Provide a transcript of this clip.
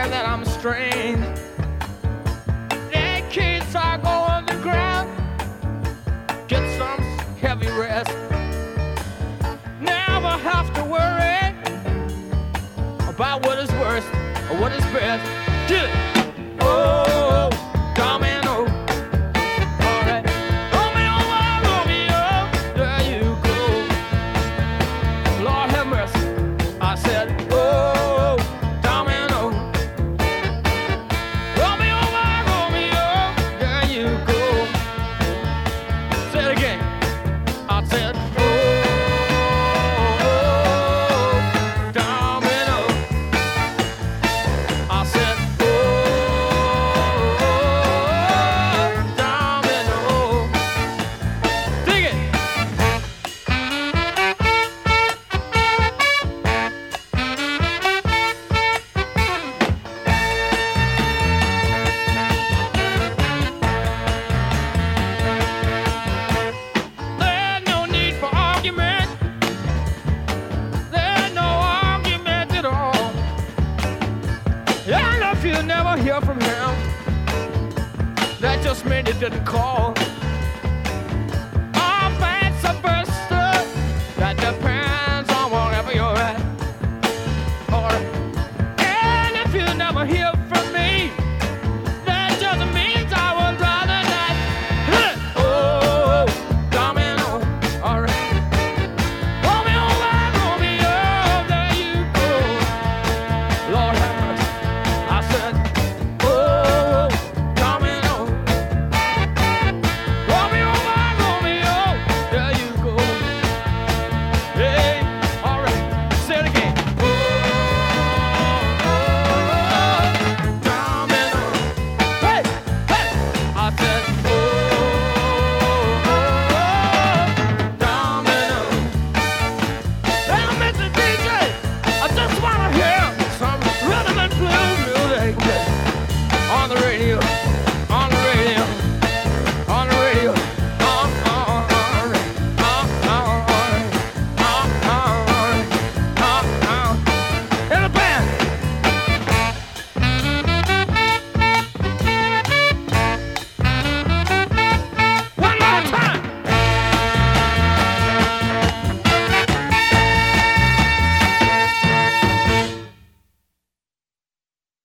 thinking that I'm strange. In case I go underground, get some heavy rest. Never have to worry about what is worst or what is best. Get it? Oh, domino. All right. Romeo, Romeo, there you go. Lord have mercy. I said, oh, domino. Romeo, Romeo, there you go. Say it again. I said, oh, domino. I said, oh, domino. Dig it. There's no need for argument. There's no argument at all. And if you never hear from him, that just means he didn't call.